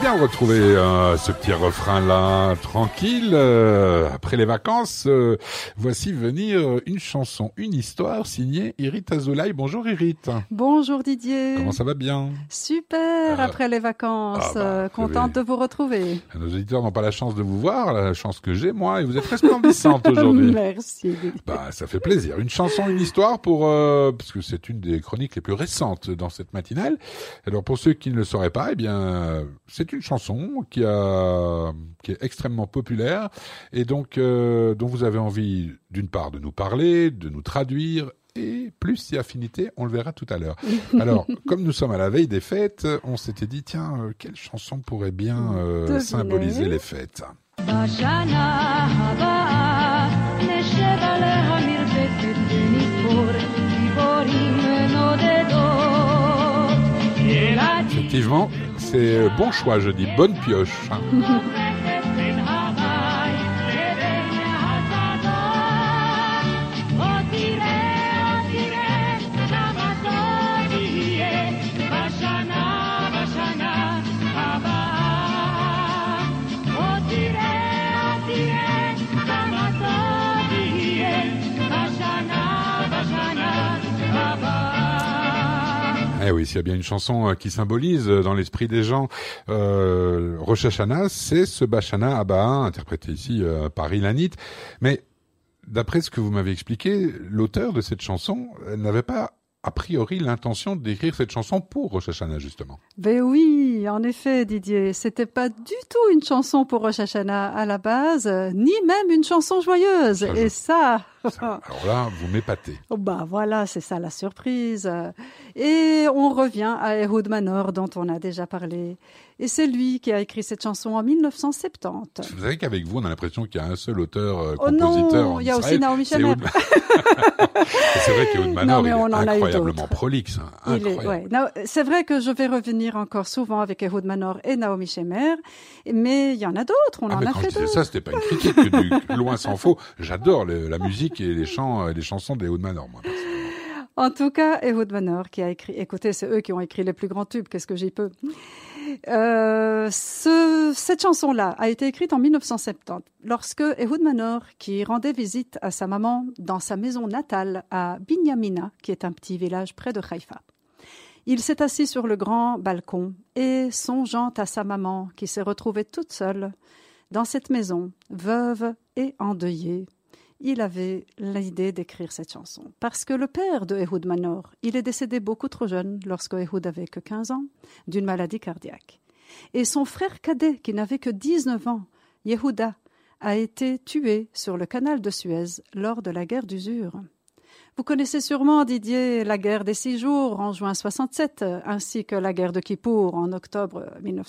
bien retrouver ce petit refrain-là, tranquille. Après les vacances, voici venir une chanson, une histoire signée Irit Azoulay. Bonjour Irit. Bonjour Didier. Comment ça va bien? Super, après les vacances. Contente de vous retrouver. Nos auditeurs n'ont pas la chance de vous voir, la chance que j'ai moi, et vous êtes resplendissante aujourd'hui. Merci. Ça fait plaisir. Une chanson, une histoire pour parce que c'est une des chroniques les plus récentes dans cette matinale. Alors pour ceux qui ne le sauraient pas, eh bien c'est une chanson qui est extrêmement populaire et donc dont vous avez envie d'une part de nous parler, de nous traduire. Et plus si affinité, on le verra tout à l'heure. Alors, comme nous sommes à la veille des fêtes, on s'était dit, tiens, quelle chanson pourrait bien symboliser les fêtes? Effectivement, c'est bon choix, je dis, bonne pioche. Eh oui, s'il y a bien une chanson qui symbolise dans l'esprit des gens Rosh Hashanah, c'est ce Bashana Abba, interprété ici par Ilanit. Mais d'après ce que vous m'avez expliqué, l'auteur de cette chanson n'avait pas a priori l'intention d'écrire cette chanson pour Rosh Hashanah, justement. Ben oui, en effet, Didier, c'était pas du tout une chanson pour Rosh Hashanah à la base, ni même une chanson joyeuse. Ça, alors là, vous m'épatez. Voilà, c'est ça la surprise. Et on revient à Ehud Manor, dont on a déjà parlé. Et c'est lui qui a écrit cette chanson en 1970. Vous savez qu'avec vous, on a l'impression qu'il y a un seul auteur, compositeur en Israël. Il y a aussi Naomi Shemer. C'est vrai qu'Ehud Manor est incroyablement prolixe. C'est vrai que je vais revenir encore souvent avec Ehud Manor et Naomi Shemer, mais il y en a d'autres, on en a fait d'autres. Quand je disais ça, c'était pas une critique, loin s'en faut. J'adore la musique et les chansons d'Ehud Manor, moi. En tout cas, Ehud Manor qui a écrit, écoutez, c'est eux qui ont écrit les plus grands tubes, qu'est-ce que j'y peux. Cette chanson-là a été écrite en 1970, lorsque Ehud Manor, qui rendait visite à sa maman dans sa maison natale à Binyamina, qui est un petit village près de Haïfa. Il s'est assis sur le grand balcon et, songeant à sa maman qui s'est retrouvée toute seule dans cette maison, veuve et endeuillée, il avait l'idée d'écrire cette chanson. Parce que le père de Ehud Manor, il est décédé beaucoup trop jeune, lorsque Ehud avait que 15 ans, d'une maladie cardiaque. Et son frère cadet, qui n'avait que 19 ans, Yehuda, a été tué sur le canal de Suez lors de la guerre d'usure. Vous connaissez sûrement, Didier, la guerre des 6 jours en juin 67, ainsi que la guerre de Kippour en octobre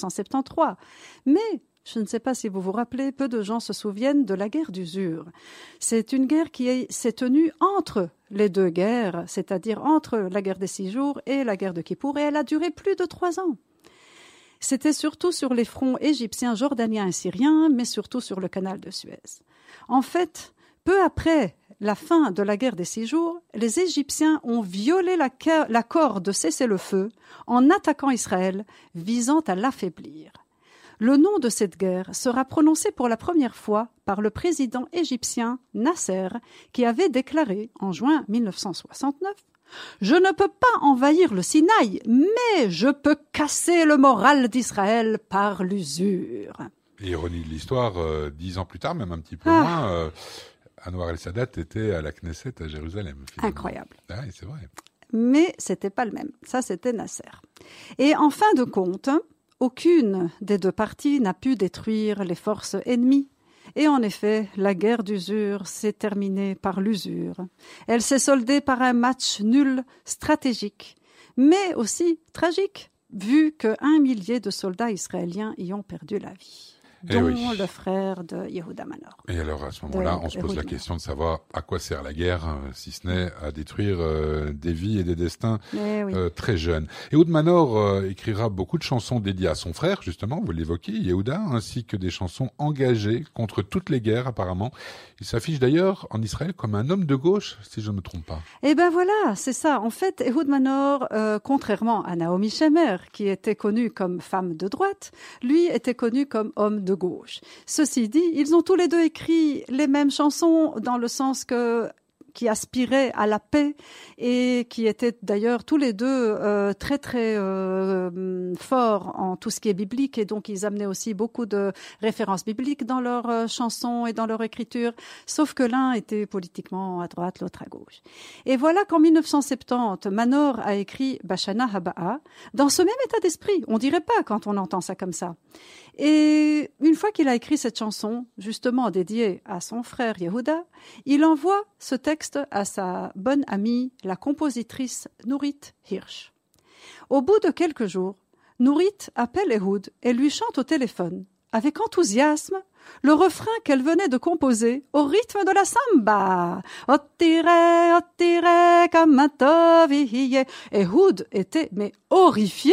1973. Mais je ne sais pas si vous vous rappelez, peu de gens se souviennent de la guerre d'usure. C'est une guerre qui s'est tenue entre les deux guerres, c'est-à-dire entre la guerre des 6 jours et la guerre de Kippour, et elle a duré plus de 3 ans. C'était surtout sur les fronts égyptiens, jordaniens et syriens, mais surtout sur le canal de Suez. En fait, peu après la fin de la guerre des 6 jours, les Égyptiens ont violé l'accord de cessez-le-feu en attaquant Israël, visant à l'affaiblir. Le nom de cette guerre sera prononcé pour la première fois par le président égyptien Nasser, qui avait déclaré en juin 1969 « Je ne peux pas envahir le Sinaï, mais je peux casser le moral d'Israël par l'usure. » Ironie de l'histoire, 10 ans plus tard, même un petit peu moins, Anwar el-Sadat était à la Knesset à Jérusalem. Finalement. Incroyable. Oui, c'est vrai. Mais c'était pas le même. Ça, c'était Nasser. Et en fin de compte, aucune des deux parties n'a pu détruire les forces ennemies. Et en effet, la guerre d'usure s'est terminée par l'usure. Elle s'est soldée par un match nul stratégique, mais aussi tragique, vu que 1 millier de soldats israéliens y ont perdu la vie. dont le frère de Yehuda Manor. Et alors, à ce moment-là, on se pose la question de savoir à quoi sert la guerre, si ce n'est à détruire des vies et des destins très jeunes. Ehud Manor écrira beaucoup de chansons dédiées à son frère, justement, vous l'évoquez, Yehuda, ainsi que des chansons engagées contre toutes les guerres, apparemment. Il s'affiche d'ailleurs en Israël comme un homme de gauche, si je ne me trompe pas. Eh ben voilà, c'est ça. En fait, Ehud Manor, contrairement à Naomi Shemer, qui était connue comme femme de droite, lui était connu comme homme de gauche. Ceci dit, ils ont tous les deux écrit les mêmes chansons dans le sens qui aspiraient à la paix et qui étaient d'ailleurs tous les deux très très forts en tout ce qui est biblique, et donc ils amenaient aussi beaucoup de références bibliques dans leurs chansons et dans leur écriture, sauf que l'un était politiquement à droite, l'autre à gauche. Et voilà qu'en 1970, Manor a écrit Bashana Haba'a dans ce même état d'esprit. On dirait pas quand on entend ça comme ça. Et une fois qu'il a écrit cette chanson, justement dédiée à son frère Yehuda, il envoie ce texte à sa bonne amie, la compositrice Nurit Hirsch. Au bout de quelques jours, Nurit appelle Ehud et lui chante au téléphone, avec enthousiasme, le refrain qu'elle venait de composer au rythme de la samba. Otire, otire, kamatoviye. Ehud était horrifié.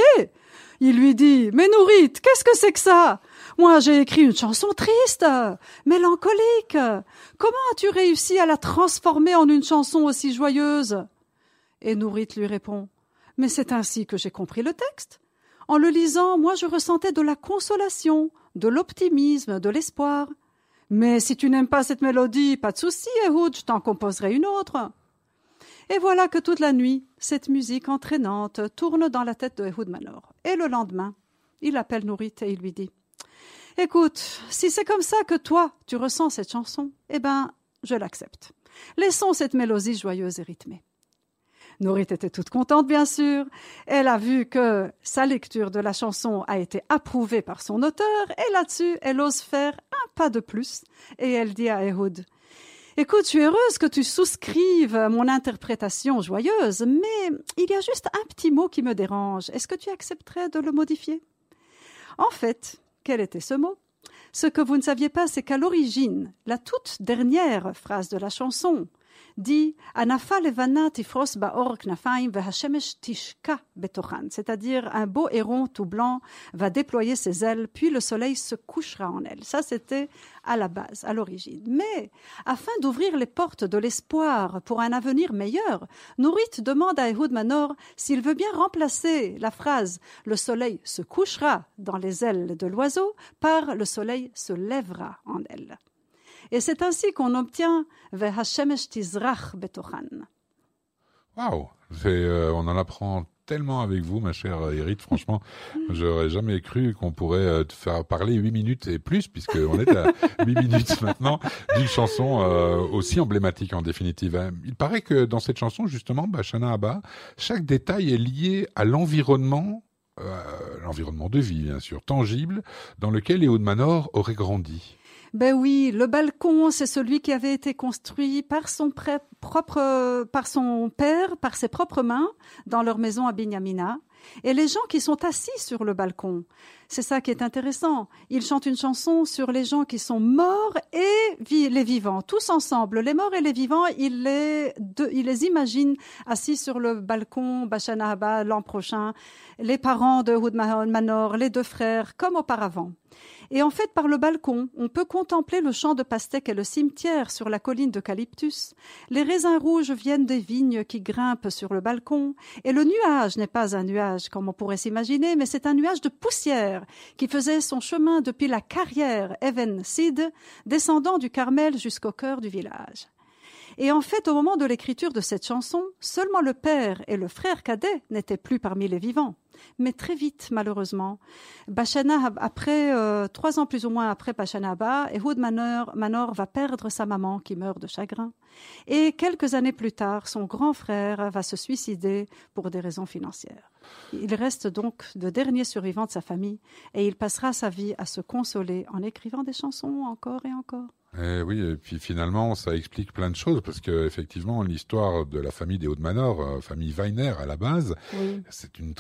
Il lui dit « Mais Nurit, qu'est-ce que c'est que ça ? Moi, j'ai écrit une chanson triste, mélancolique. Comment as-tu réussi à la transformer en une chanson aussi joyeuse ?» Et Nurit lui répond « Mais c'est ainsi que j'ai compris le texte. En le lisant, moi, je ressentais de la consolation, de l'optimisme, de l'espoir. Mais si tu n'aimes pas cette mélodie, pas de souci, Ehud, je t'en composerai une autre. » Et voilà que toute la nuit, cette musique entraînante tourne dans la tête de Ehud Manor. Et le lendemain, il appelle Nurit et il lui dit « Écoute, si c'est comme ça que toi, tu ressens cette chanson, eh ben, je l'accepte. Laissons cette mélodie joyeuse et rythmée. » Nurit était toute contente, bien sûr. Elle a vu que sa lecture de la chanson a été approuvée par son auteur et là-dessus, elle ose faire un pas de plus. Et elle dit à Ehud « Écoute, je suis heureuse que tu souscrives à mon interprétation joyeuse, mais il y a juste un petit mot qui me dérange. Est-ce que tu accepterais de le modifier ?» En fait, quel était ce mot ? Ce que vous ne saviez pas, c'est qu'à l'origine, la toute dernière phrase de la chanson dit « Anafa levana tifros baor knafaim vehashemesh tishka betochan », c'est-à-dire un beau héron tout blanc va déployer ses ailes, puis le soleil se couchera en elle. Ça, c'était à la base, à l'origine. Mais, afin d'ouvrir les portes de l'espoir pour un avenir meilleur, Nurit demande à Ehud Manor s'il veut bien remplacer la phrase « Le soleil se couchera dans les ailes de l'oiseau » par « Le soleil se lèvera en elle ». Et c'est ainsi qu'on obtient « Vehashemesh tizrach betochan ». Waouh, on en apprend tellement avec vous, ma chère Irit. Franchement, j'aurais jamais cru qu'on pourrait te faire parler 8 minutes et plus, puisqu'on est à 8 minutes maintenant, d'une chanson aussi emblématique en définitive. Il paraît que dans cette chanson, justement, Bashana Haba, chaque détail est lié à l'environnement de vie, bien sûr, tangible, dans lequel Ehud Manor aurait grandi. Ben oui, le balcon, c'est celui qui avait été construit par son père, par ses propres mains, dans leur maison à Binyamina. Et les gens qui sont assis sur le balcon, c'est ça qui est intéressant. Ils chantent une chanson sur les gens qui sont morts et les vivants, tous ensemble. Les morts et les vivants, ils les imaginent assis sur le balcon Bashana Haba l'an prochain, les parents de Ehud Manor, les deux frères, comme auparavant. Et en fait, par le balcon, on peut contempler le champ de pastèques et le cimetière sur la colline d'Eucalyptus. Les raisins rouges viennent des vignes qui grimpent sur le balcon. Et le nuage n'est pas un nuage comme on pourrait s'imaginer, mais c'est un nuage de poussière qui faisait son chemin depuis la carrière Even Sid, descendant du Carmel jusqu'au cœur du village. Et en fait, au moment de l'écriture de cette chanson, seulement le père et le frère cadet n'étaient plus parmi les vivants. Mais très vite, malheureusement, après 3 ans plus ou moins après Bashana Haba, Ehud Manor va perdre sa maman qui meurt de chagrin. Et quelques années plus tard, son grand frère va se suicider pour des raisons financières. Il reste donc le dernier survivant de sa famille et il passera sa vie à se consoler en écrivant des chansons encore et encore. Oui, et puis finalement, ça explique plein de choses, parce que effectivement, l'histoire de la famille des Ehud Manor, famille Weiner à la base, oui. C'est une tragédie.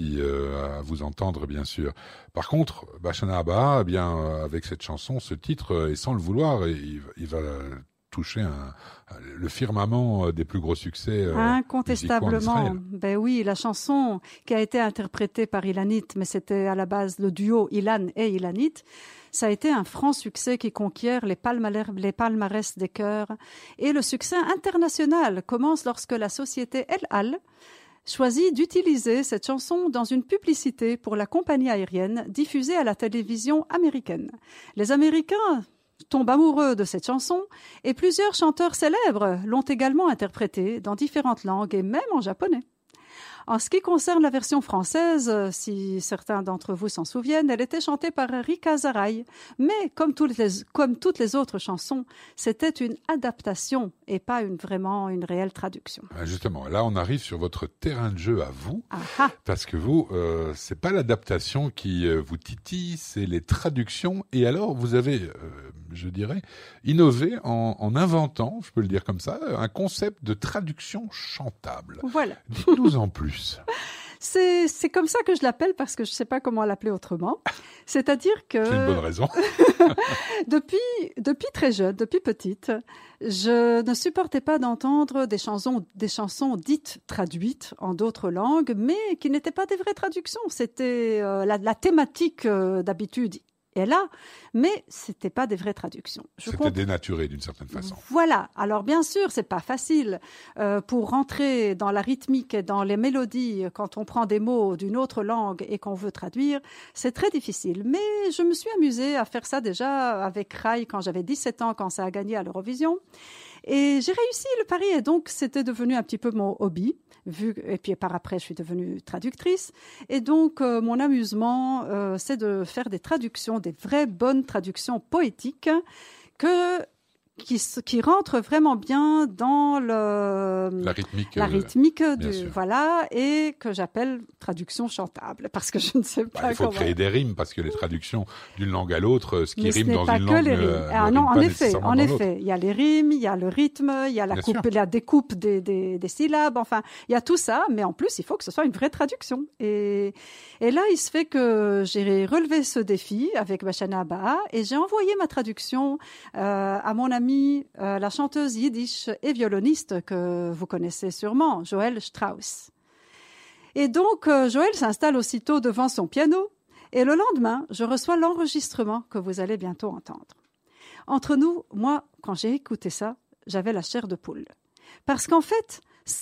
aussi à vous entendre, bien sûr. Par contre, Bashana Abba, eh bien, avec cette chanson, ce titre, et sans le vouloir, il va toucher le firmament des plus gros succès incontestablement. Ben oui, la chanson qui a été interprétée par Ilanit, mais c'était à la base le duo Ilan et Ilanit, ça a été un franc succès qui conquiert les palmarès des chœurs. Et le succès international commence lorsque la société El Al choisit d'utiliser cette chanson dans une publicité pour la compagnie aérienne diffusée à la télévision américaine. Les Américains tombent amoureux de cette chanson et plusieurs chanteurs célèbres l'ont également interprétée dans différentes langues et même en japonais. En ce qui concerne la version française, si certains d'entre vous s'en souviennent, elle était chantée par Rika Zaraï. Mais comme toutes les autres chansons, c'était une adaptation et pas vraiment une réelle traduction. Justement, là on arrive sur votre terrain de jeu à vous. Aha. Parce que vous, c'est pas l'adaptation qui vous titille, c'est les traductions. Et alors vous avez, je dirais, innové en inventant, je peux le dire comme ça, un concept de traduction chantable. Voilà. Dites-nous en plus. C'est comme ça que je l'appelle parce que je ne sais pas comment l'appeler autrement. C'est-à-dire que... C'est une bonne raison. depuis très jeune, depuis petite, je ne supportais pas d'entendre des chansons dites traduites en d'autres langues, mais qui n'étaient pas des vraies traductions. C'était la thématique d'habitude est là, mais c'était pas des vraies traductions. C'était dénaturé d'une certaine façon. Voilà. Alors bien sûr, c'est pas facile pour rentrer dans la rythmique et dans les mélodies quand on prend des mots d'une autre langue et qu'on veut traduire, c'est très difficile. Mais je me suis amusée à faire ça déjà avec Rai quand j'avais 17 ans, quand ça a gagné à l'Eurovision. Et j'ai réussi le pari et donc c'était devenu un petit peu mon hobby. Et puis par après, je suis devenue traductrice. Et donc, mon amusement, c'est de faire des traductions, des vraies bonnes traductions poétiques qui rentrent vraiment bien dans la rythmique voilà, et que j'appelle traduction chantable, parce que je ne sais pas il faut créer des rimes, parce que les traductions d'une langue à l'autre, ce qui rime dans une langue non, en effet, il y a les rimes, il y a le rythme, il y a la découpe des syllabes, enfin, il y a tout ça, mais en plus, il faut que ce soit une vraie traduction. Et là, il se fait que j'ai relevé ce défi avec Bashana Abba, et j'ai envoyé ma traduction à mon amie, la chanteuse yiddish et violoniste que vous connaissez sûrement, Joël Strauss. Et donc, Joël s'installe aussitôt devant son piano et le lendemain, je reçois l'enregistrement que vous allez bientôt entendre. Entre nous, moi, quand j'ai écouté ça, j'avais la chair de poule. Parce qu'en fait,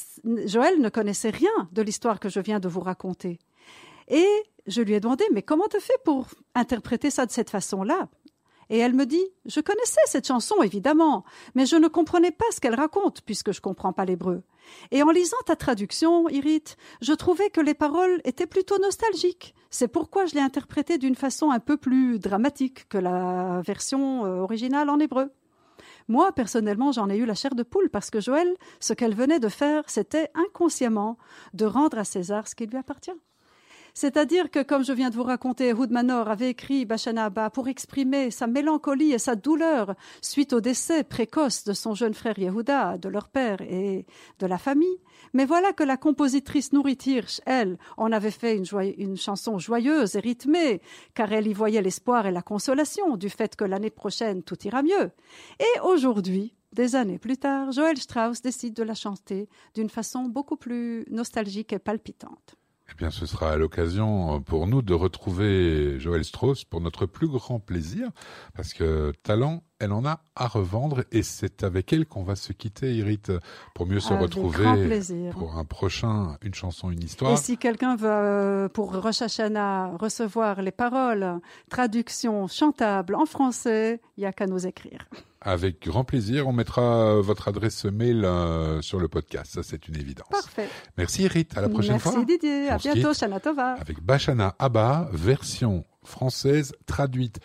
Joël ne connaissait rien de l'histoire que je viens de vous raconter. Et je lui ai demandé, mais comment tu fais pour interpréter ça de cette façon-là ? Et elle me dit, je connaissais cette chanson, évidemment, mais je ne comprenais pas ce qu'elle raconte, puisque je ne comprends pas l'hébreu. Et en lisant ta traduction, Irit, je trouvais que les paroles étaient plutôt nostalgiques. C'est pourquoi je l'ai interprétée d'une façon un peu plus dramatique que la version originale en hébreu. Moi, personnellement, j'en ai eu la chair de poule, parce que Joël, ce qu'elle venait de faire, c'était inconsciemment de rendre à César ce qui lui appartient. C'est-à-dire que, comme je viens de vous raconter, Ehud Manor avait écrit Bashana Abba pour exprimer sa mélancolie et sa douleur suite au décès précoce de son jeune frère Yehuda, de leur père et de la famille. Mais voilà que la compositrice Nurit Hirsch, elle, en avait fait une chanson joyeuse et rythmée, car elle y voyait l'espoir et la consolation du fait que l'année prochaine tout ira mieux. Et aujourd'hui, des années plus tard, Joël Strauss décide de la chanter d'une façon beaucoup plus nostalgique et palpitante. Eh bien, ce sera l'occasion pour nous de retrouver Joël Strauss pour notre plus grand plaisir, parce que talent, elle en a à revendre, et c'est avec elle qu'on va se quitter, Irit, pour mieux se retrouver pour un prochain Une chanson, une histoire. Et si quelqu'un veut, pour Rosh Hashanah, recevoir les paroles, traduction chantable en français, il n'y a qu'à nous écrire. Avec grand plaisir, on mettra votre adresse mail sur le podcast, ça c'est une évidence. Parfait. Merci Irit, à la prochaine fois. Merci Didier, à bientôt, Shana Tova. Avec Bashana Abba, version française traduite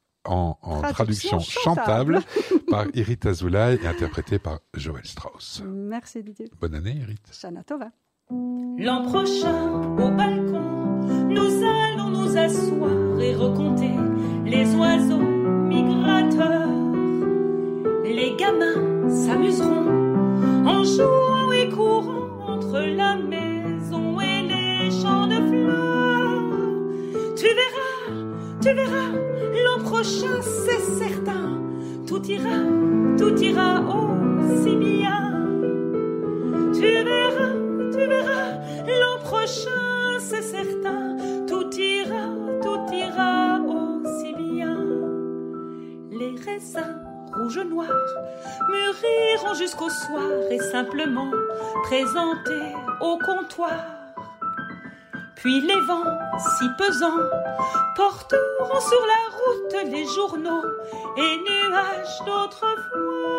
en traduction chantable par Irit Azoulay et interprétée par Joël Strauss. Merci Didier. Bonne année Irit. Shana Tova. L'an prochain, au balcon, nous allons nous asseoir et recompter les oiseaux migrateurs. Les gamins s'amuseront en jouant et courant entre la maison et les champs de fleurs. tu verras, l'an prochain, c'est certain. Tout ira aussi bien. Tu verras, l'an prochain, c'est certain. Tout ira aussi bien. Les raisins rouges noirs mûriront jusqu'au soir et simplement présentés au comptoir. Puis les vents si pesants porteront sur la route les journaux et nuages d'autrefois.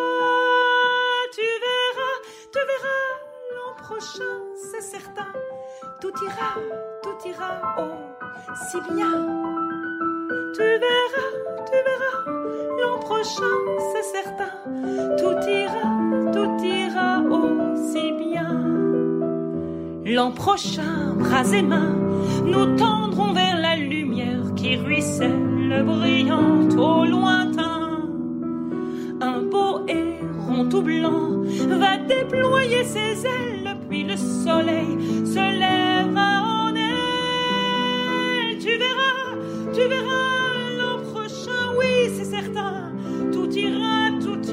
Tu verras, l'an prochain, c'est certain. Tout ira aussi bien. Tu verras, l'an prochain, c'est certain. Tout ira aussi bien. L'an prochain, bras et mains, nous tendrons vers la lumière qui ruisselle brillante au lointain. Un beau héron tout blanc va déployer ses ailes, puis le soleil se lèvera en elle. Tu verras, l'an prochain, oui, c'est certain. Tout ira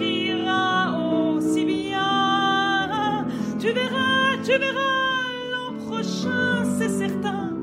aussi bien. Tu verras, l'an prochain, c'est certain.